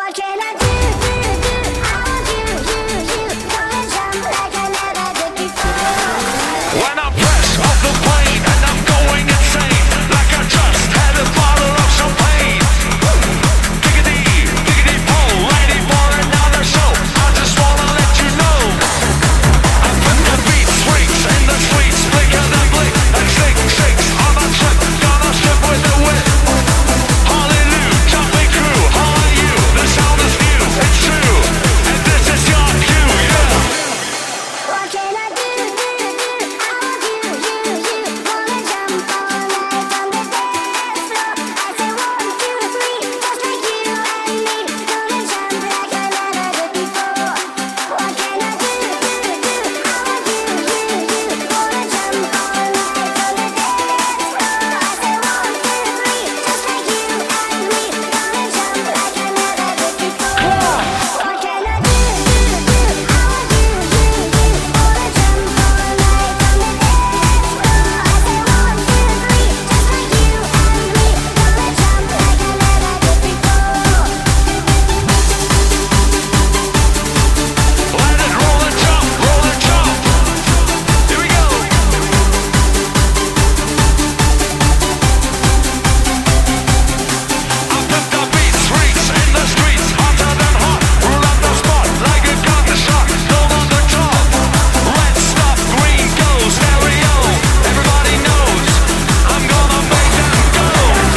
What can I do? I want you. Wanna jump like I never did before. When I press off the plane and I'm going insane, like I just had a bottle of champagne. Diggity pull, ready for another show. I just wanna let you know. I put the beat swings in the streets, blinker than blink, and shakes on a trip, gonna strip with the whip. Hallelujah, jumping crew, how are you? The sound is new, it's true, and this is your cue, yeah. What can I do? I want you. Wanna jump all night on the dance floor. I say 1, 2, 3, just like you and me. Gonna jump like I never did before. What can I do? I want you. Wanna jump all night on the dance floor. I say 1, 2, 3, just like you and me. Gonna jump like I never did before. What can I do? I want you. Wanna jump all night on the dance floor. I say 1, 2, 3, just like you and me. Gonna jump like I never did before. Let it roll and jump, roll and jump. Here we go. I put the beat swings in the streets, hotter than hot. Rule up the spot like a gun shot. Gold on the top. Red stuff, green goes stereo. Everybody knows I'm gonna make them go.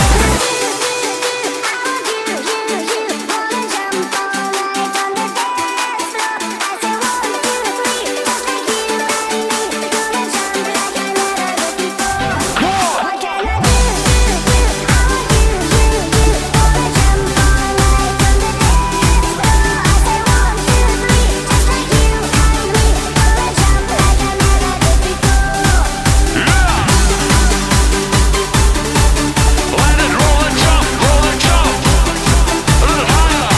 Wanna jump all night on the dance floor. I say 1, 2, 3, just like you and me. Gonna jump like I never did before. What can I do? I want you. Wanna jump all night on the dance floor. I say 1, 2, 3, just like you and me. Gonna jump like I never did before. Let it roll and jump, roll and jump. A little higher.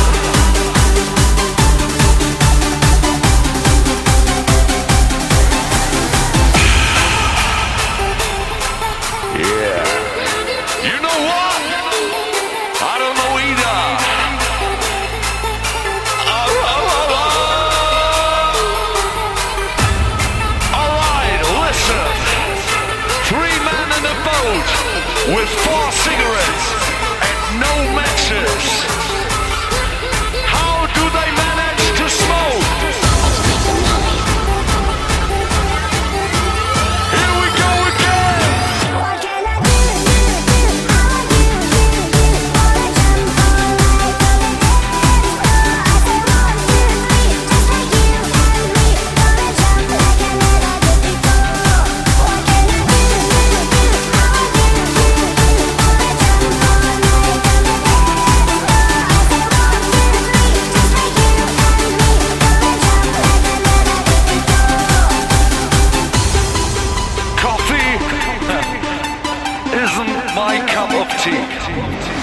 Yeah. You know what? I don't know either. All right, listen. 3 men in a boat with 4 cigarettes and no matches. How do they manage to smoke? Here we go again. What can I do? I want you. Wanna jump all night on the dance floor. I say 1, 2, 3, just like you and me. Gonna jump like I never did before. What can I do? I want you. Wanna jump all night on the dance floor. I say 1, 2, 3, just like you and me. Gonna jump like I never did before. Coffee isn't my cup of tea.